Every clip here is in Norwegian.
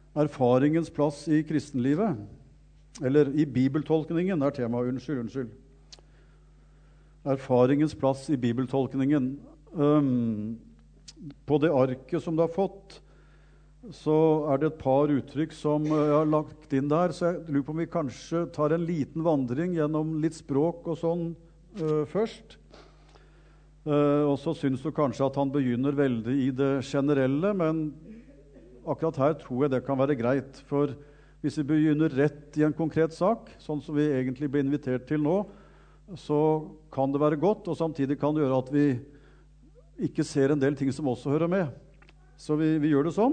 erfaringens plass i kristenlivet, eller i bibeltolkningen er temaet, unnskyld. Erfaringens plass i bibeltolkningen. På det arket som du har fått, så er det et par uttrykk som jeg har lagt inn der, så jeg lurer på om vi kanskje tar en liten vandring gjennom litt språk og sånn først. Og så synes du kanskje at han begynner veldig i det generelle, men akkurat her tror jeg det kan være greit, for hvis vi begynner rett i en konkret sak, sånn som vi egentlig blir invitert til nå, så kan det være godt, og samtidig kan det gjøre at vi ikke ser en del ting som også hører med. Så vi gjør det sånn.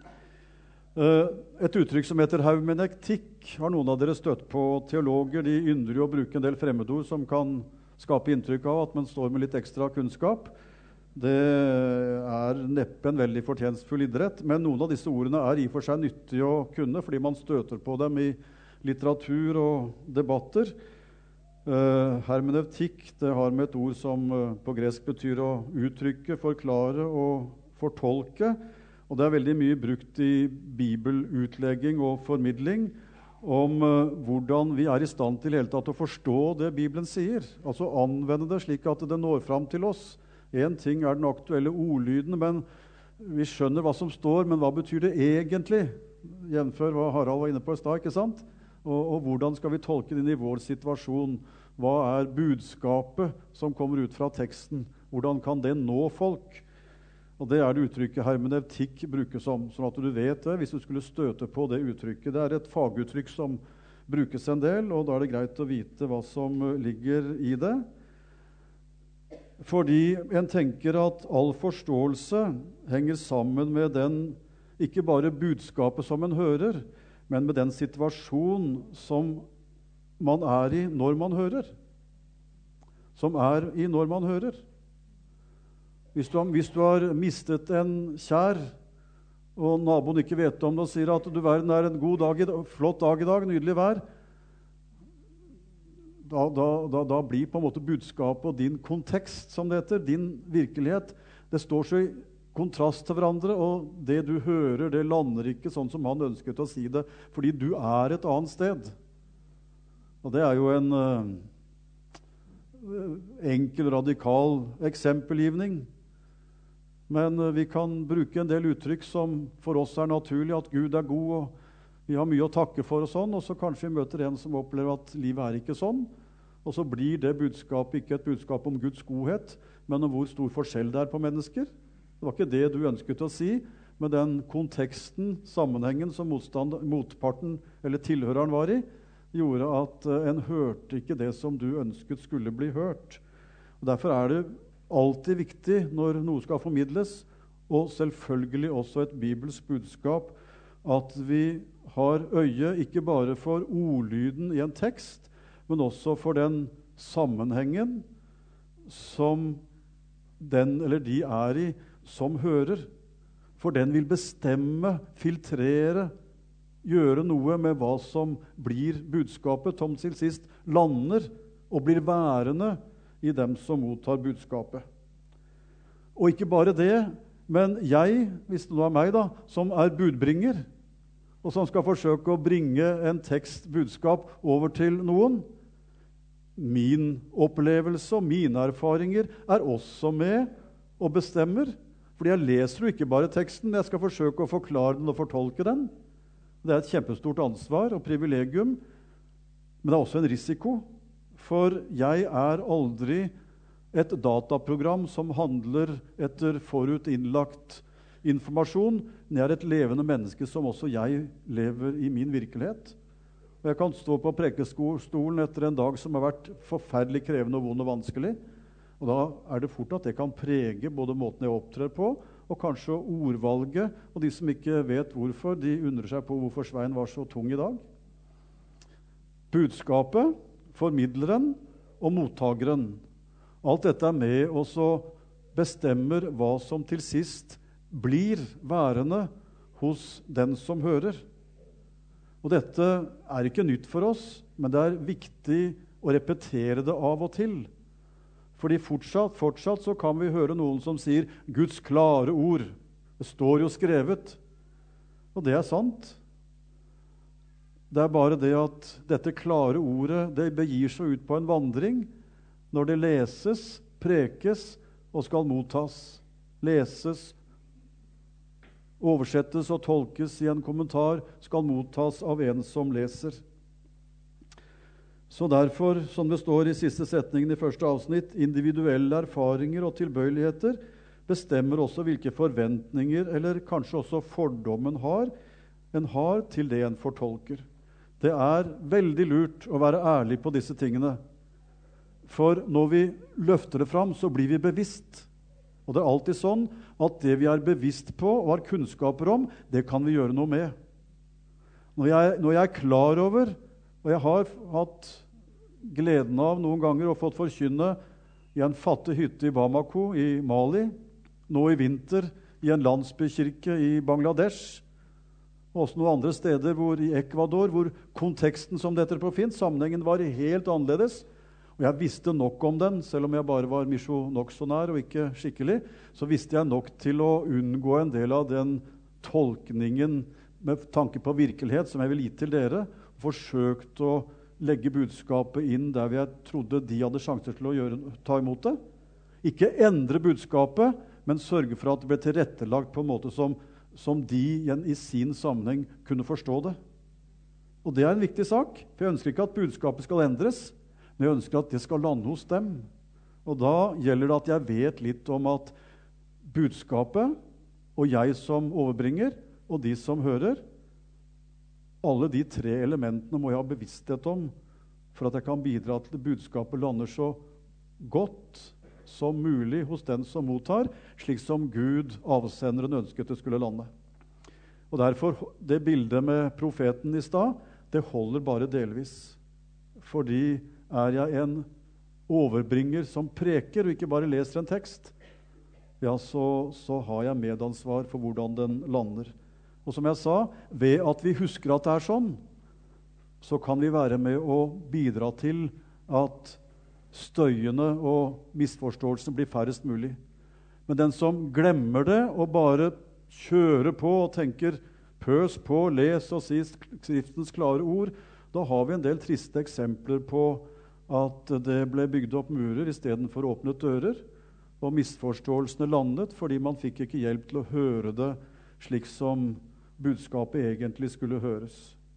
Et uttrykk som heter hermeneutikk har noen av dere støtt på. Teologer de ynder jo å bruke en del fremmedord som kan skape inntrykk av at man står med litt ekstra kunnskap. Det er neppe en veldig fortjenstfull idrett, men noen av disse ordene er i og for seg nyttige å kunne, fordi man støter på dem i litteratur og debatter. Hermeneutikk, det har med et ord som på gresk betyr å uttrykke, forklare og fortolke, og det er veldig mye brukt i bibelutlegging og formidling om hvordan vi er i stand til hele tatt å forstå det Bibelen sier, altså anvende det slik at det når fram til oss. En ting er den aktuelle ordlyden, men vi skjønner hva som står, men hva betyr det egentlig? Jevnfør hva Harald var inne på i stad, ikke sant? Og hvordan skal vi tolke det i vår situasjon? Hva er budskapet som kommer ut fra teksten? Hvordan kan det nå folk? Og det er det uttrykket hermeneutikk brukes om, sånn at du vet det hvis du skulle støte på det uttrykket. Det er et faguttrykk som brukes en del, og da er det greit å vite hva som ligger i det. Fordi en tenker at all forståelse henger sammen med den, ikke bare budskapet som en hører, men med den situasjon som man er i når man hører. Som er i når man hører. Hvis du har mistet en kjær, og naboen ikke vet om det, og sier at du verden er en god dag, flott dag i dag, nydelig vær, da blir på en måte budskapet og din kontekst, som det heter, din virkelighet, det står så i kontrast til hverandre, og det du hører, det lander ikke sånn som han ønsket å si det, fordi du er et annet sted. Og det er jo en enkel, radikal eksempelgivning. Men vi kan bruke en del uttrykk som for oss er naturlig, at Gud er god, og vi har mye å takke for og sånn, og så kanskje vi møter en som opplever at livet er ikke sånn, og så blir det budskapet ikke et budskap om Guds godhet, men om hvor stor forskjell det er på mennesker. Det var ikke det du ønsket å si, men den konteksten, sammenhengen som motparten eller tilhøreren var i, gjorde at en hørte ikke det som du ønsket skulle bli hørt. Og derfor er det alltid viktig når noe skal formidles, og selvfølgelig også et bibelsk budskap, at vi har øye ikke bare for ordlyden i en tekst, men også for den sammenhengen som den eller de er i, som hører. For den vil bestemme, filtrere, gjøre noe med hva som blir budskapet, som til sist lander og blir værende i dem som mottar budskapet. Og ikke bare det, men jeg, hvis det nå er meg da, som er budbringer, og som skal forsøke å bringe en tekstbudskap over til noen, min opplevelse og mine erfaringer er også med og bestemmer, fordi jeg leser jo ikke bare teksten, jeg skal forsøke å forklare den og fortolke den. Det er et kjempestort ansvar og privilegium, men det er også en risiko, for jeg er aldri et dataprogram som handler etter forut innlagt informasjon, men jeg er et levende menneske som også jeg lever i min virkelighet. Og jeg kan stå på prekestolen etter en dag som har vært forferdelig krevende og vond og vanskelig, og da er det fort at det kan prege både måten jeg opptrer på, og kanskje ordvalget, og de som ikke vet hvorfor, de undrer seg på hvorfor Svein var så tung i dag. Budskapet, formidleren og mottageren. Alt dette er med og så bestemmer hva som til sist blir værende hos den som hører. Og dette er ikke nytt for oss, men det er viktig å repetere det av og til. Fordi fortsatt så kan vi høre noen som sier Guds klare ord. Det står jo skrevet. Og det er sant. Det bare det at dette klare ordet, det begir seg ut på en vandring når det leses, prekes og skal mottas. Leses, oversettes og tolkes i en kommentar, skal mottas av en som leser. Så derfor, som det står i siste setningen i første avsnitt, individuelle erfaringer og tilbøyeligheter bestemmer også hvilke forventninger, eller kanskje også fordommen en har til det en fortolker. Det veldig lurt å være ærlig på disse tingene. For når vi løfter det fram, så blir vi bevisst. Og det alltid sånn at det vi bevisst på og har kunnskaper om, det kan vi gjøre noe med. Når jeg klar over, og jeg har hatt gleden av noen ganger å fått forkynne i en fattig hytte i Bamako i Mali, nå i vinter i en landsbykirke i Bangladesh, og også noen andre steder i Ecuador, hvor konteksten som dette på fint, sammenhengen var helt annerledes. Og jeg visste nok om den, selv om jeg bare var misjonær og ikke skikkelig, så visste jeg nok til å unngå en del av den tolkningen med tanke på virkelighet som jeg vil gi til dere, og forsøkt å legge budskapet inn der jeg trodde de hadde sjanser til å ta imot det. Ikke endre budskapet, men sørge for at det ble tilrettelagt på en måte som de i sin sammenheng kunne forstå det. Og det en viktig sak, for jeg ønsker ikke at budskapet skal endres, men jeg ønsker at det skal lande hos dem. Og da gjelder det at jeg vet litt om at budskapet, og jeg som overbringer, og de som hører, alle de 3 elementene må jeg ha bevissthet om, for at jeg kan bidra til at budskapet lander så godt som mulig hos den som mottar, slik som Gud, avsenderen, ønsket det skulle lande. Og derfor, det bildet med profeten i stad, det holder bare delvis. Fordi jeg en overbringer som preker, og ikke bare leser en tekst, ja, så har jeg medansvar for hvordan den lander. Og som jeg sa, ved at vi husker at det sånn, så kan vi være med å bidra til at støyene og misforståelsene blir færrest mulig. Men den som glemmer det og bare kjører på og tenker pøs på, les og si skriftens klare ord, da har vi en del triste eksempler på at det ble bygd opp murer i stedet for åpnet dører, og misforståelsene landet fordi man fikk ikke hjelp til å høre det slik som budskapet egentlig skulle høres.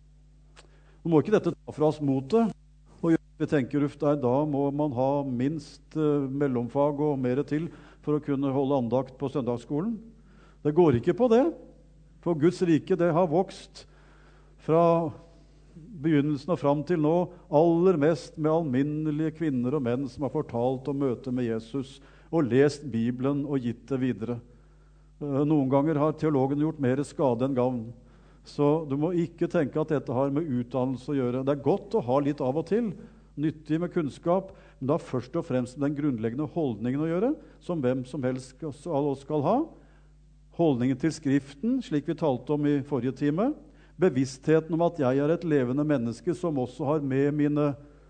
Nå må ikke dette ta fra oss motet, og vi tenker da må man ha minst mellomfag og mer til for å kunne holde andakt på søndagsskolen. Det går ikke på det, for Guds rike det har vokst fra begynnelsen og fram til nå, aller mest med alminnelige kvinner og menn som har fortalt om møtet med Jesus og lest Bibelen og gitt det videre. Noen ganger har teologen gjort mer skade enn gavn. Så du må ikke tenke at dette har med utdannelse å gjøre. Det godt å ha litt av og til, nyttig med kunnskap, men da først og fremst den grunnleggende holdningen å gjøre, som hvem som helst av oss skal ha. Holdningen til Skriften, slik vi talte om i forrige time. Bevisstheten om at jeg et levende menneske som også har med mine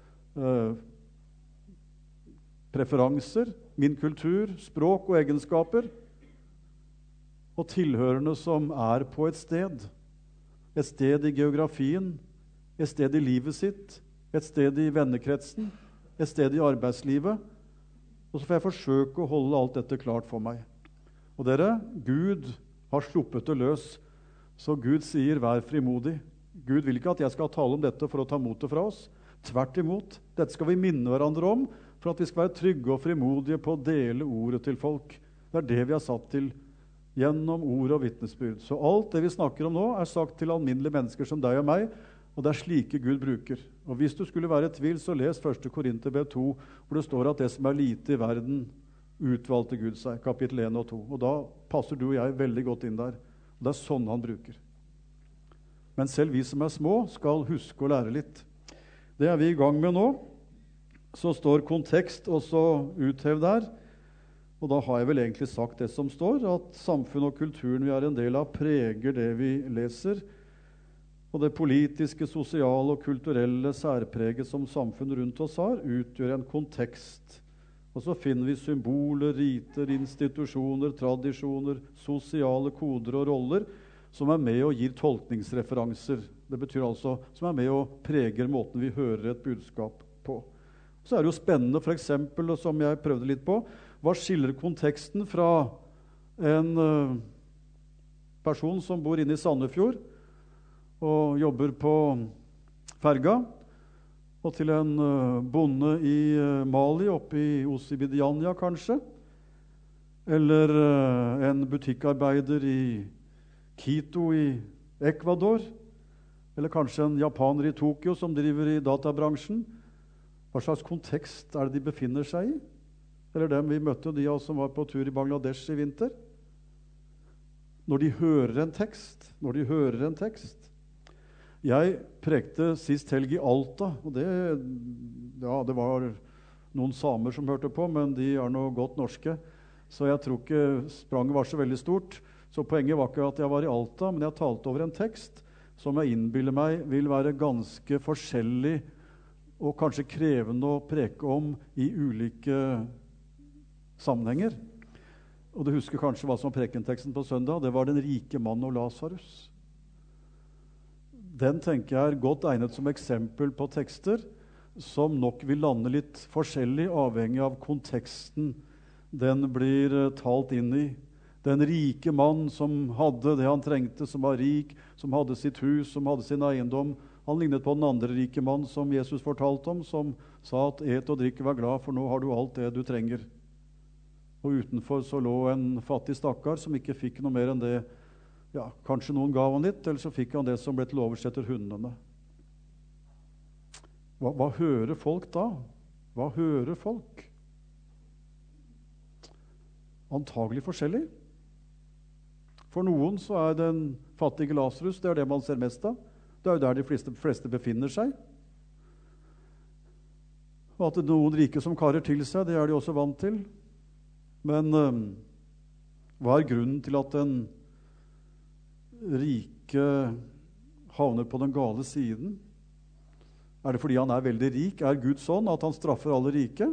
preferanser, min kultur, språk og egenskaper, og tilhørende som på et sted i geografien, et sted i livet sitt, et sted i vennekretsen, et sted i arbeidslivet. Og så får jeg forsøke å holde alt dette klart for meg. Og dere, Gud har sluppet det løs, så Gud sier, vær frimodig. Gud vil ikke at jeg skal tale om dette for å ta motet fra oss. Tvert imot, dette skal vi minne hverandre om, for at vi skal være trygge og frimodige på å dele ordet til folk. Det det vi har satt til gjennom ord og vitnesbyrd. Så alt det vi snakker om nå sagt til alminnelige mennesker som deg og meg, og det slike Gud bruker. Og hvis du skulle være i tvil, så les 1. Korinterbrev 2, hvor det står at det som lite i verden, utvalgte Gud seg, kapittel 1 og 2. Og da passer du og jeg veldig godt inn der. Og det sånn han bruker. Men selv vi som små skal huske å lære litt. Det vi i gang med nå. Så står kontekst også uthevet der. Og da har jeg vel egentlig sagt det som står, at samfunn og kulturen vi en del av preger det vi leser, og det politiske, sosiale og kulturelle særpreget som samfunnet rundt oss har, utgjør en kontekst. Og så finner vi symboler, riter, institusjoner, tradisjoner, sosiale koder og roller, som med og gir tolkningsreferanser. Det betyr altså som med og preger måten vi hører et budskap på. Så det jo spennende, for eksempel, og som jeg prøvde litt på, hva skiller konteksten fra en person som bor inne i Sandefjord og jobber på ferga, og til en bonde i Mali, oppe i Osibidiania kanskje, eller en butikkarbeider i Quito i Ecuador, eller kanskje en japaner i Tokyo som driver i databransjen. Hva slags kontekst det de befinner seg i? Eller dem vi møtte, de av oss som var på tur i Bangladesh i vinter. Når de hører en tekst. Jeg prekte sist helg i Alta, og det var noen samer som hørte på, men de nå godt norske, så jeg tror ikke spranget var så veldig stort. Så poenget var ikke at jeg var i Alta, men jeg talte over en tekst som jeg innbiller meg vil være ganske forskjellig og kanskje krevende å preke om i ulike sammenhenger. Og du husker kanskje hva som var prekenteksten på søndag. Det var den rike mann og Lazarus. Den tenker jeg godt egnet som eksempel på tekster som nok vil lande litt forskjellig avhengig av konteksten den blir talt inn i. Den rike mann som hadde det han trengte, som var rik, som hadde sitt hus, som hadde sin eiendom. Han lignet på den andre rike mann som Jesus fortalte om, som sa at et og drikk, vær glad, for nå har du alt det du trenger. Og utenfor så lå en fattig stakkar som ikke fikk noe mer enn det. Ja, kanskje noen gav han litt, eller så fikk han det som ble til overs etter hundene. Hva hører folk da? Hva hører folk? Antagelig forskjellig. For noen så den fattige Lazarus, det det man ser mest av. Det jo der de fleste befinner seg. Og at det noen rike som karer til seg, det de også vant til. Men hva grunnen til at den rike havner på den gale siden? Det fordi han veldig rik? Gud sånn at han straffer alle rike?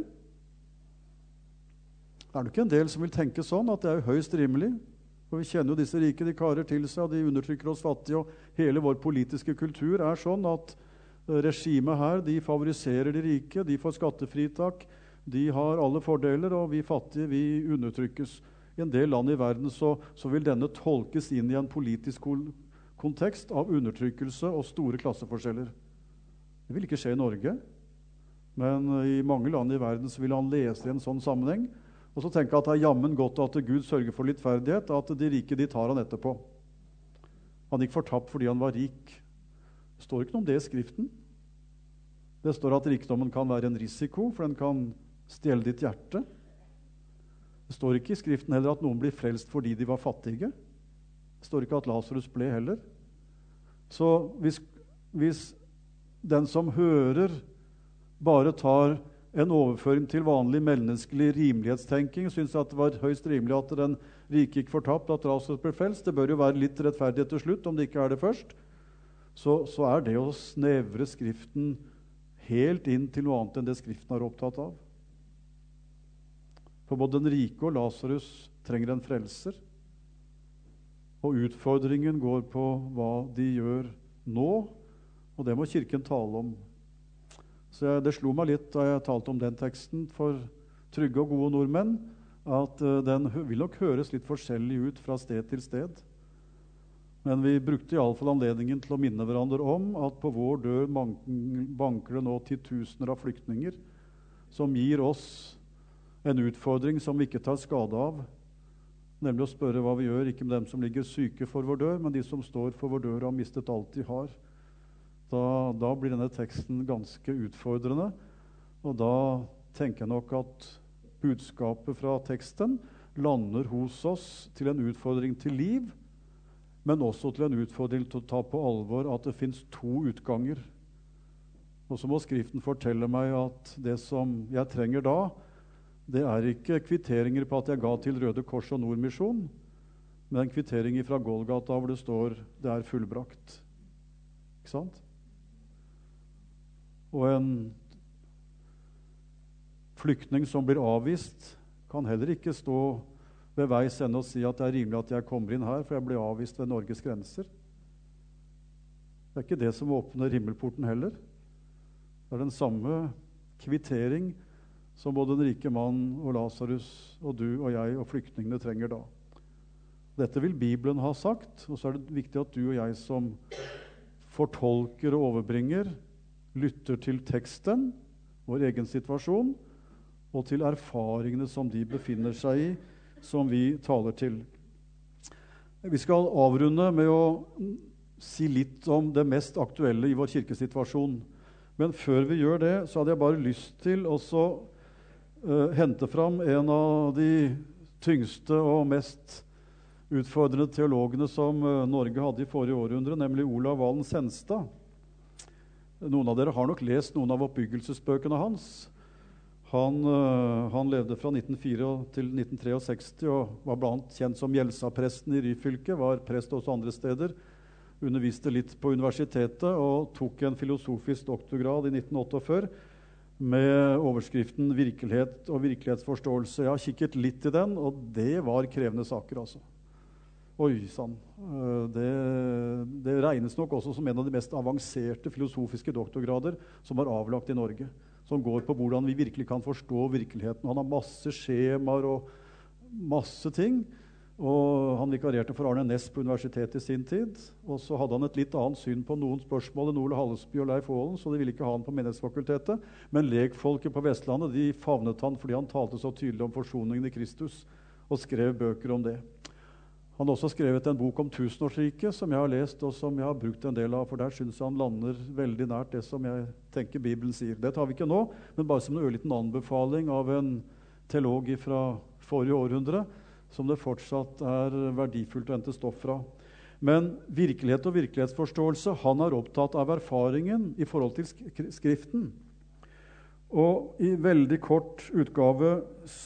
Det ikke en del som vil tenke sånn, at det jo høyst rimelig? Og vi kjenner jo disse rike, de karer til seg, og de undertrykker oss fattige, og hele vår politiske kultur sånn at regimet her, de favoriserer de rike, de får skattefritak, de har alle fordeler, og vi fattige, vi undertrykkes. I en del land i verden så vil denne tolkes inn i en politisk kontekst av undertrykkelse og store klasseforskjeller. Det vil ikke skje i Norge, men i mange land i verden så vil han lese i en sånn sammenheng, og så tenker jeg at det jammen godt at Gud sørger for littferdighet, at de rike de tar han etterpå. Han gikk fortapt fordi han var rik. Det står ikke noe om det i Skriften. Det står at rikdommen kan være en risiko, for den kan stjele ditt hjerte. Det står ikke i Skriften heller at noen blir frelst fordi de var fattige. Det står ikke at Lazarus ble heller. Så hvis den som hører bare tar en overføring til vanlig menneskelig rimelighetstenking, synes at det var høyst rimelig at den rike gikk fortapt, at Lazarus ble frelst. Det bør jo være litt rettferdighet til slutt, om det ikke det først. Så det å snevre Skriften helt inn til noe annet enn det Skriften opptatt av. For både den rike og Lazarus trenger en frelser. Og utfordringen går på hva de gjør nå, og det må Kirken tale om. Så det slo meg litt da jeg talte om den teksten for trygge og gode nordmenn, at den vil nok høres litt forskjellig ut fra sted til sted. Men vi brukte i alle fall anledningen til å minne hverandre om at på vår dør banker det nå titusener av flyktninger som gir oss en utfordring som vi ikke tar skade av, nemlig å spørre hva vi gjør, ikke med dem som ligger syke for vår dør, men de som står for vår dør og har mistet alt de har. Da blir denne teksten ganske utfordrende, og da tenker jeg nok at budskapet fra teksten lander hos oss til en utfordring til liv, men også til en utfordring til å ta på alvor at det finnes to utganger. Og så må Skriften fortelle meg at det som jeg trenger da, det ikke kvitteringer på at jeg ga til Røde Kors og Nordmisjon, men en kvittering fra Golgata hvor det står det fullbrakt. Ikke sant? Og en flyktning som blir avvist, kan heller ikke stå ved veis ende og si at det rimelig at jeg kommer inn her, for jeg ble avvist ved Norges grenser. Det ikke det som åpner himmelporten heller. Det den samme kvittering som både den rike mann og Lazarus og du og jeg og flyktningene trenger da. Dette vil Bibelen ha sagt, og så det viktig at du og jeg som fortolker og overbringer, lytter til teksten, vår egen situasjon, og til erfaringene som de befinner seg i, som vi taler til. Vi skal avrunde med å si litt om det mest aktuelle i vår kirkesituasjon. Men før vi gjør det, så hadde jeg bare lyst til å hente fram en av de tyngste og mest utfordrende teologene som Norge hadde i forrige århundre, nemlig Olav Valen Senstad. Noen av dere har nok lest noen av oppbyggelsesbøkene hans. Han levde fra 1904 til 1963 og var blant kjent som Gjelsa-presten i Ryfylke, var prest også andre steder, underviste litt på universitetet og tok en filosofisk doktorgrad i 1948 med overskriften «Virkelighet og virkelighetsforståelse». Jeg har kikket litt i den, og det var krevende saker, altså. Oi, sann. Det regnes nok også som en av de mest avanserte filosofiske doktorgrader som var avlagt i Norge, som går på hvordan vi virkelig kan forstå virkeligheten. Han har masse skjemaer og masse ting, og han vikarierte for Arne Næss på universitetet i sin tid, og så hadde han et litt annet syn på noen spørsmål enn Ole Hallesby og Leif Aalen, så de ville ikke ha han på Menighetsfakultetet, men lekfolket på Vestlandet, de favnet han fordi han talte så tydelig om forsoningen i Kristus, og skrev bøker om det. Han har også skrevet en bok om tusenårsriket, som jeg har lest, og som jeg har brukt en del av, for der synes jeg han lander veldig nært det som jeg tenker Bibelen sier. Det tar vi ikke nå, men bare som en ørliten anbefaling av en teolog fra forrige århundre, som det fortsatt verdifullt å hente stoff fra. Men virkelighet og virkelighetsforståelse, han er opptatt av erfaringen i forhold til Skriften. Og i veldig kort utgave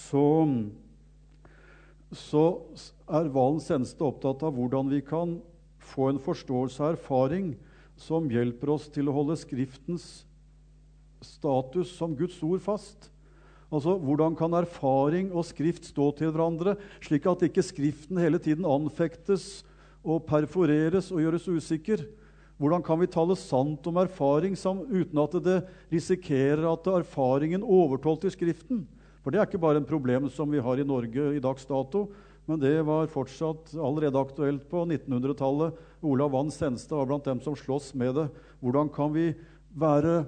så Valen Senstad opptatt av hvordan vi kan få en forståelse av erfaring som hjelper oss til å holde Skriftens status som Guds ord fast. Altså, hvordan kan erfaring og Skrift stå til hverandre, slik at ikke Skriften hele tiden anfektes og perforeres og gjøres usikker? Hvordan kan vi tale sant om erfaring uten at det risikerer at erfaringen overtolker Skriften? For det ikke bare en problem som vi har i Norge i dags dato, men det var fortsatt allerede aktuelt på 1900-tallet. Olav Valen Senstad var blant dem som slåss med det. Hvordan kan vi være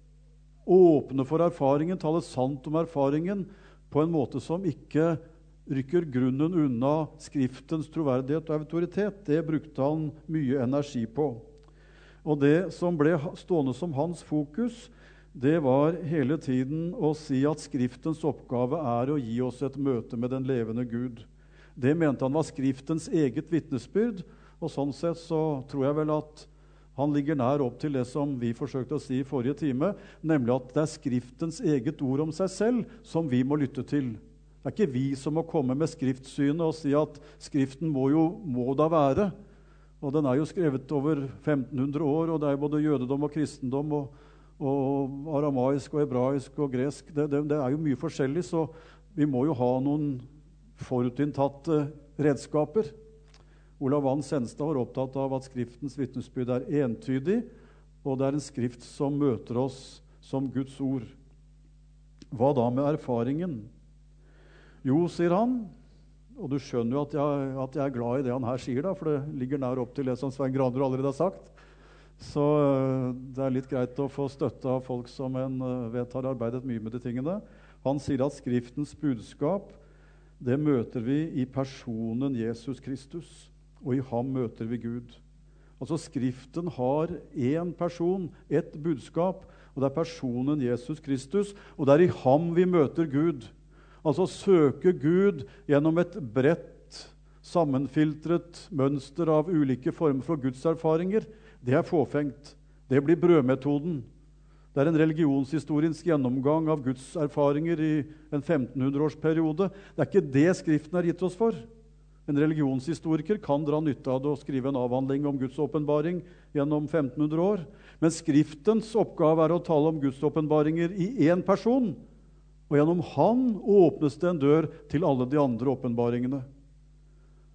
åpne for erfaringen, tale sant om erfaringen, på en måte som ikke rykker grunnen unna Skriftens troverdighet og autoritet? Det brukte han mye energi på. Og det som ble stående som hans fokus, det var hele tiden å si at Skriftens oppgave å gi oss et møte med den levende Gud. Det mente han var Skriftens eget vitnesbyrd, og sånn sett så tror jeg vel at han ligger nær opp til det som vi forsøkte å si i forrige time, nemlig at det Skriftens eget ord om seg selv som vi må lytte til. Det ikke vi som må komme med skriftsynet og si at Skriften må da være. Og den jo skrevet over 1500 år, og det både jødedom og kristendom og aramaisk og hebraisk og gresk. Det jo mye forskjellig, så vi må jo ha noen forutinntatte redskaper. Olav Valen Senstad var opptatt av at Skriftens vitnesbyrd entydig, og det en skrift som møter oss som Guds ord. Hva da med erfaringen? Jo, sier han, og du skjønner jo at jeg glad i det han her sier, da, for det ligger nær opp til det som Svein Granrud allerede har sagt. Så det litt greit å få støtte av folk som en vet har arbeidet mye med de tingene. Han sier at Skriftens budskap, det møter vi i personen Jesus Kristus, og i ham møter vi Gud. Altså Skriften har en person, et budskap, og det personen Jesus Kristus, og det i ham vi møter Gud. Altså søke Gud gjennom et bredt, sammenfiltret mønster av ulike former for Guds erfaringer. Det fåfengt. Det blir brødmetoden. Det en religionshistorisk gjennomgang av Guds erfaringer i en 1500-årsperiode. Det ikke det Skriften har gitt oss for. En religionshistoriker kan dra nytte av det og skrive en avhandling om Guds åpenbaring gjennom 1500 år. Men Skriftens oppgave å tale om Guds åpenbaringer i én person, og gjennom han åpnes det en dør til alle de andre åpenbaringene.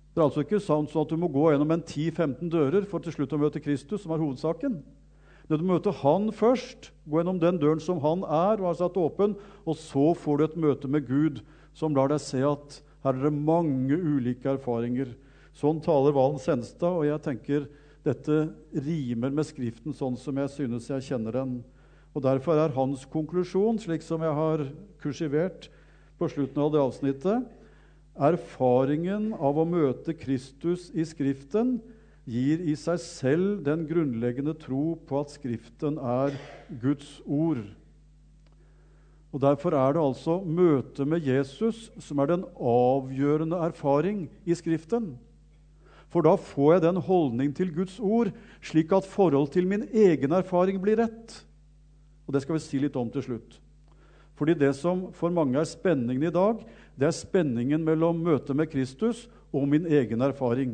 Det er altså ikke sånn at du må gå gjennom en 10-15 dører for til slutt å møte Kristus, som er hovedsaken. Du møter han først, gå gjennom den døren som han er og har satt åpen, og så får du et møte med Gud som lar deg se at her er det mange ulike erfaringer. Sånn taler Valen Senstad, og jeg tenker dette rimer med Skriften sånn som jeg synes jeg kjenner den. Og derfor er hans konklusjon, slik som jeg har kursivert på slutten av det avsnittet, erfaringen av å møte Kristus i Skriften gir i seg selv den grunnleggende tro på at Skriften er Guds ord. Og derfor er det altså møtet med Jesus som er den avgjørende erfaring i Skriften. For da får jeg den holdning til Guds ord, slik at forhold til min egen erfaring blir rett. Og det skal vi si litt om til slutt. Fordi det som for mange er spenningen i dag, det er spenningen mellom møtet med Kristus og min egen erfaring.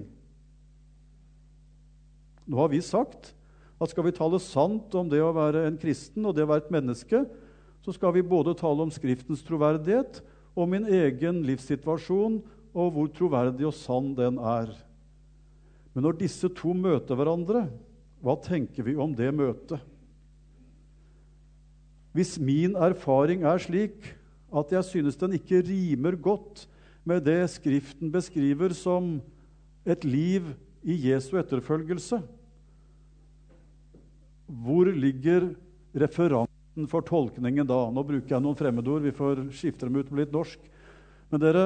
Nå har vi sagt at skal vi tale sant om det å være en kristen og det å være et menneske, så skal vi både tale om Skriftens troverdighet og min egen livssituasjon og hvor troverdig og sann den er. Men når disse to møter hverandre, hva tenker vi om det møtet? Hvis min erfaring er slik at jeg synes den ikke rimer godt med det Skriften beskriver som et liv i Jesu etterfølgelse, hvor ligger referansen for tolkningen da? Nå bruker jeg noen fremmedord, vi får skifte dem ut med litt norsk. Men dere,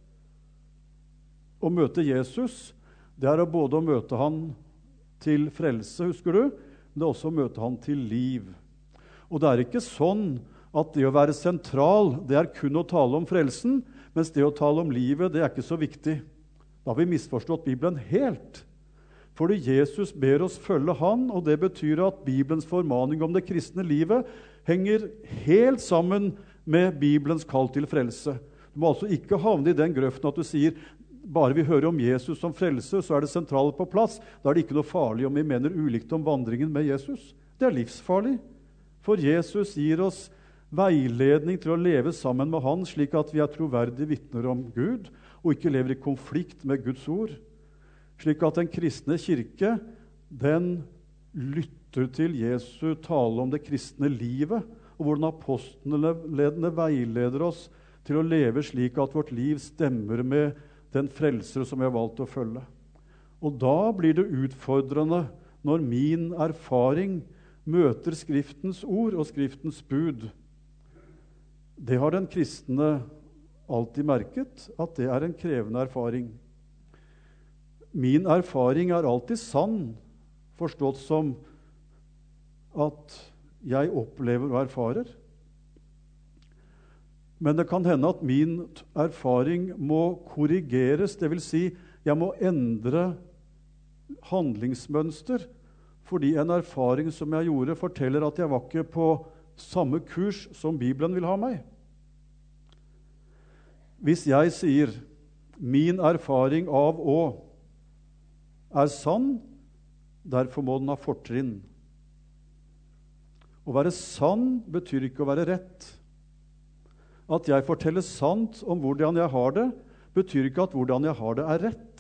å møte Jesus, det er både å møte han til frelse, husker du, men det er også å møte han til liv. Og det er ikke sånn at det å være sentral, det er kun å tale om frelsen, mens det å tale om livet, det er ikke så viktig. Da har vi misforstått Bibelen helt. Fordi Jesus ber oss følge han, og det betyr at Bibelens formaning om det kristne livet henger helt sammen med Bibelens kall til frelse. Du må altså ikke havne i den grøften at du sier bare vi hører om Jesus som frelse, så er det sentrale på plass. Da er det ikke noe farlig om vi mener ulikt om vandringen med Jesus. Det er livsfarlig. For Jesus gir oss veiledning til å leve sammen med han, slik at vi er troverdige vitner om Gud, og ikke lever i konflikt med Guds ord. Slik at den kristne kirke, den lytter til Jesu tale om det kristne livet, og hvordan apostlene veileder oss til å leve slik at vårt liv stemmer med den frelsere som vi har valgt å følge. Og da blir det utfordrende når min erfaring møter Skriftens ord og Skriftens bud. Det har den kristne alltid merket, at det er en krevende erfaring. Min erfaring er alltid sann, forstått som at jeg opplever og erfarer. Men det kan hende at min erfaring må korrigeres, det vil si, jeg må endre handlingsmønster, fordi en erfaring som jeg gjorde, forteller at jeg var ikke på samme kurs som Bibelen vil ha meg. Hvis jeg sier, min erfaring av å er sann, derfor må den ha fortrinn. Å være sann betyr ikke å være rett. At jeg forteller sant om hvordan jeg har det, betyr ikke at hvordan jeg har det er rett.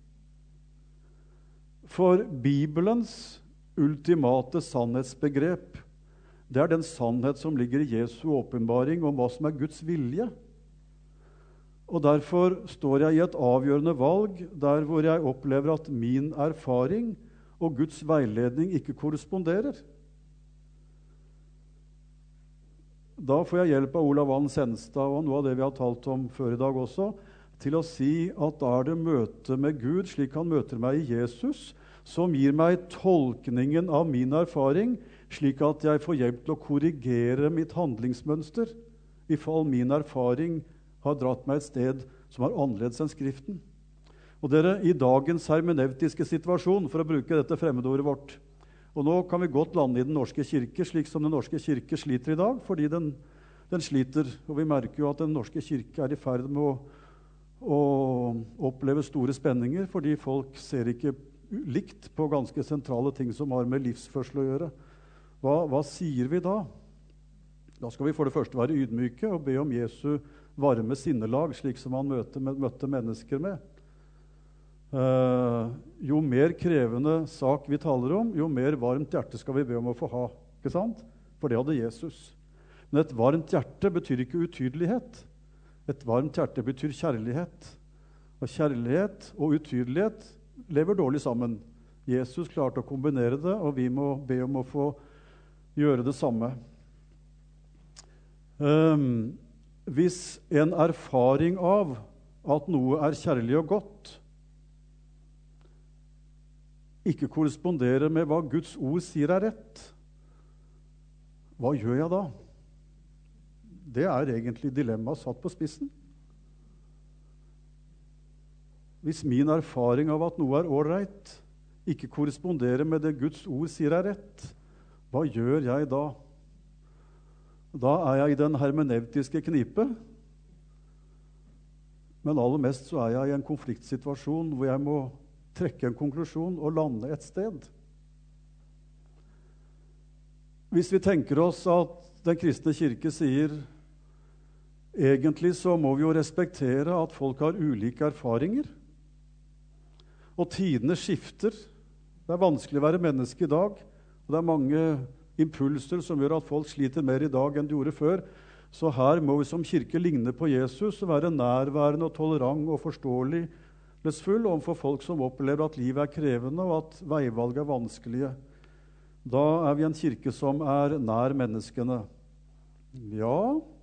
For Bibelens ultimate sannhetsbegrep, det er den sannhet som ligger i Jesu åpenbaring om hva som er Guds vilje. Og derfor står jeg i et avgjørende valg der hvor jeg opplever at min erfaring og Guds veiledning ikke korresponderer. Da får jeg hjelp av Olav Valen Senstad og noe av det vi har talt om før i dag også, til å si at da er det møte med Gud, slik han møter meg i Jesus, som gir meg tolkningen av min erfaring, slik at jeg får hjelp til å korrigere mitt handlingsmønster, i fall min erfaring har dratt meg et sted som er annerledes enn Skriften. Og dere, i dagens hermeneutiske situasjon, for å bruke dette fremmedordet vårt, og nå kan vi godt lande i den norske kirke, slik som den norske kirke sliter i dag, fordi den sliter, og vi merker jo at den norske kirke er i ferd med å oppleve store spenninger, fordi folk ser ikke likt på ganske sentrale ting som har med livsførsel å gjøre. Hva sier vi da? Da skal vi for det første være ydmyke og be om Jesu varme sinnelag, slik som han møtte mennesker med. Jo mer krevende sak vi taler om, jo mer varmt hjerte skal vi be om å få ha. Ikke sant? For det hadde Jesus. Men et varmt hjerte betyr ikke utydelighet. Et varmt hjerte betyr kjærlighet. Og kjærlighet og utydelighet lever dårlig sammen. Jesus klarte å kombinere det, og vi må be om å få gjøre det samme. Hvis en erfaring av at noe er kjærlig og godt, ikke korresponderer med hva Guds ord sier er rett, hva gjør jeg da? Det er egentlig dilemmaet satt på spissen. Hvis min erfaring av at noe er ålreit, ikke korresponderer med det Guds ord sier er rett, hva gjør jeg da? Da er jeg i den hermeneutiske knipe, men aller mest så er jeg i en konfliktsituasjon hvor jeg må trekke en konklusjon og lande et sted. Hvis vi tenker oss at den kristne kirke sier egentlig så må vi jo respektere at folk har ulike erfaringer, og tidene skifter. Det er vanskelig å være menneske i dag, og det er mange impulser som gjør at folk sliter mer i dag enn de gjorde før. Så her må vi som kirke ligne på Jesus og være nærværende og tolerant og forståelsesfull overfor folk som opplever at livet er krevende og at veivalg er vanskelige. Da er vi en kirke som er nær menneskene. Ja,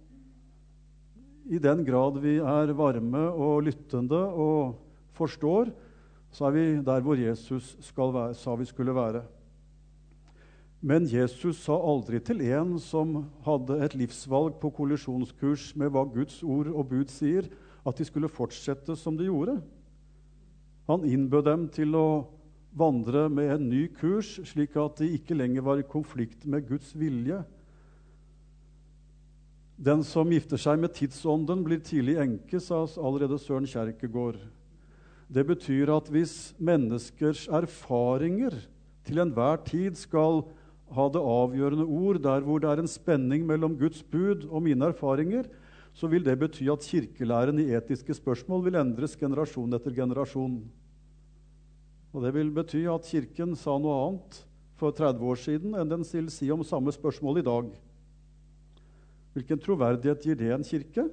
i den grad vi er varme og lyttende og forstår, så er vi der hvor Jesus sa vi skulle være. Men Jesus sa aldri til en som hadde et livsvalg på kollisjonskurs med hva Guds ord og bud sier, at de skulle fortsette som de gjorde. Han innbød dem til å vandre med en ny kurs, slik at de ikke lenger var i konflikt med Guds vilje. Den som gifter seg med tidsånden, blir tidlig enke, sa allerede Søren Kierkegaard. Det betyr at hvis menneskers erfaringer til enhver tid skal ha det avgjørende ord, der hvor det er en spenning mellom Guds bud og mine erfaringer, så vil det bety at kirkelæren i etiske spørsmål vil endres generasjon etter generasjon. Og det vil bety at kirken sa noe annet for 30 år siden enn den vil si om samme spørsmål i dag. Hvilken troverdighet gir det en kirke?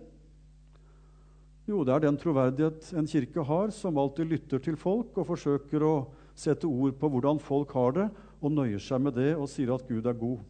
Jo, det er den troverdighet en kirke har, som alltid lytter til folk og forsøker å sette ord på hvordan folk har det, og nøyer seg med det og sier at Gud er god.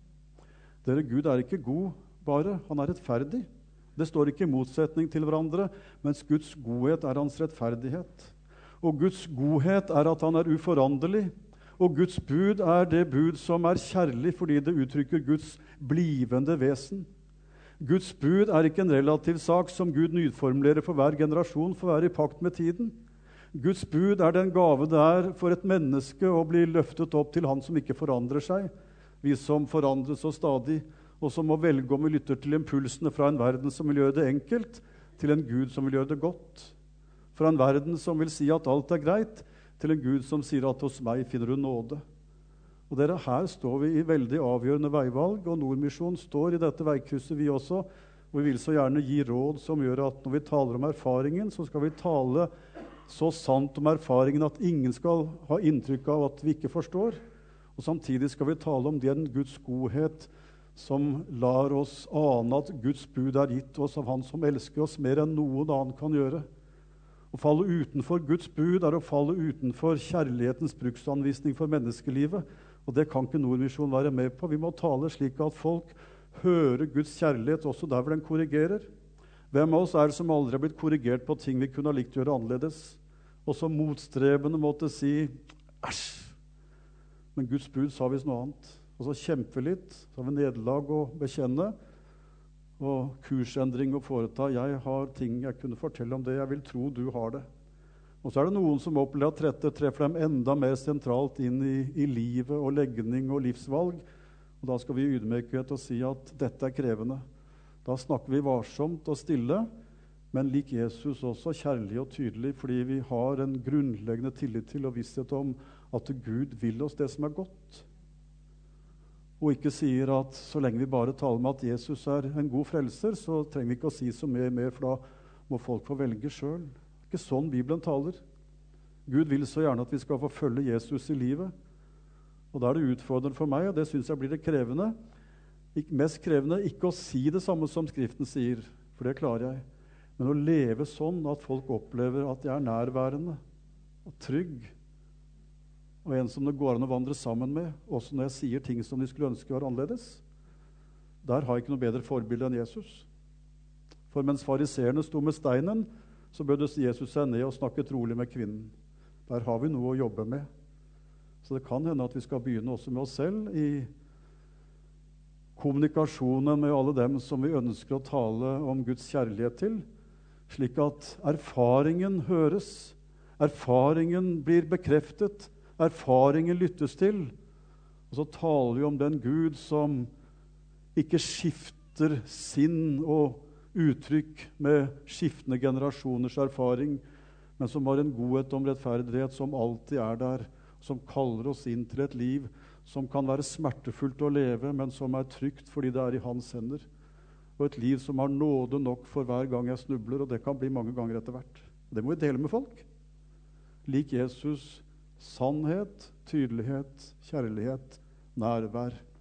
Dere, Gud er ikke god bare, han er rettferdig. Det står ikke i motsetning til hverandre, mens Guds godhet er hans rettferdighet. Og Guds godhet er at han er uforanderlig, og Guds bud er det bud som er kjærlig fordi det uttrykker Guds blivende vesen. Guds bud er ikke en relativ sak som Gud nyformulerer for hver generasjon for å være i pakt med tiden. Guds bud er den gave det er for et menneske å bli løftet opp til han som ikke forandrer seg, vi som forandres så stadig, og som må velge om vi lytter til impulsene fra en verden som vil gjøre det enkelt, til en Gud som vil gjøre det godt. Fra en verden som vil si at alt er greit, til en Gud som sier at hos meg finner du nåde. Og dere, her står vi i veldig avgjørende veivalg, og Nordmisjon står i dette veikrysset vi også, og vi vil så gjerne gi råd som gjør at når vi taler om erfaringen, så skal vi tale så sant om erfaringen at ingen skal ha inntrykk av at vi ikke forstår. Og samtidig skal vi tale om den Guds godhet som lar oss ane at Guds bud er gitt oss av han som elsker oss mer enn noen annen kan gjøre. Å falle utenfor Guds bud er å falle utenfor kjærlighetens bruksanvisning for menneskelivet, og det kan ikke Nordmisjon være med på. Vi må tale slik at folk hører Guds kjærlighet også der hvor den korrigerer. Hvem av oss er det som aldri har blitt korrigert på ting vi kunne ha likt å gjøre annerledes, og som motstrebende måtte si æsj, men Guds bud sa visst noe annet. Og så kjempe litt, så har vi nederlag å bekjenne, og kursendring å foreta. Jeg har ting jeg kunne fortelle om det, jeg vil tro du har det. Og så er det noen som opplever at dette treffer dem enda mer sentralt inn i livet og legning og livsvalg, og da skal vi i ydmykhet og si at dette er krevende. Da snakker vi varsomt og stille, men lik Jesus også kjærlig og tydelig, fordi vi har en grunnleggende tillit til og visshet om at Gud vil oss det som er godt. Og ikke sier at så lenge vi bare taler med at Jesus er en god frelser, så trenger vi ikke å si så mer, for da må folk få velge selv. Det er ikke sånn Bibelen taler. Gud vil så gjerne at vi skal få følge Jesus i livet. Og da er det utfordrende for meg, og det synes jeg blir det krevende. Mest krevende ikke å si det samme som Skriften sier, for det klarer jeg. Men å leve sånn at folk opplever at jeg er nærværende og trygg, og en som det går an å vandre sammen med, også når jeg sier ting som de skulle ønske var annerledes. Der har jeg ikke noe bedre forbilde enn Jesus. For mens fariseerne sto med steinen, så bødde Jesus seg ned og snakket rolig med kvinnen. Der har vi noe å jobbe med. Så det kan hende at vi skal begynne også med oss selv i kommunikasjonen med alle dem som vi ønsker å tale om Guds kjærlighet til, slik at erfaringen høres, erfaringen blir bekreftet, erfaringen lyttes til. Og så taler vi om den Gud som ikke skifter sinn og uttrykk med skiftende generasjoners erfaring, men som har en godhet om rettferdighet som alltid er der, som kaller oss inn til et liv som kan være smertefullt å leve, men som er trygt fordi det er i hans hender. Og et liv som har nåde nok for hver gang jeg snubler, og det kan bli mange ganger etter hvert. Det må vi dele med folk. Lik Jesus, sannhet, tydelighet, kjærlighet, nærvær.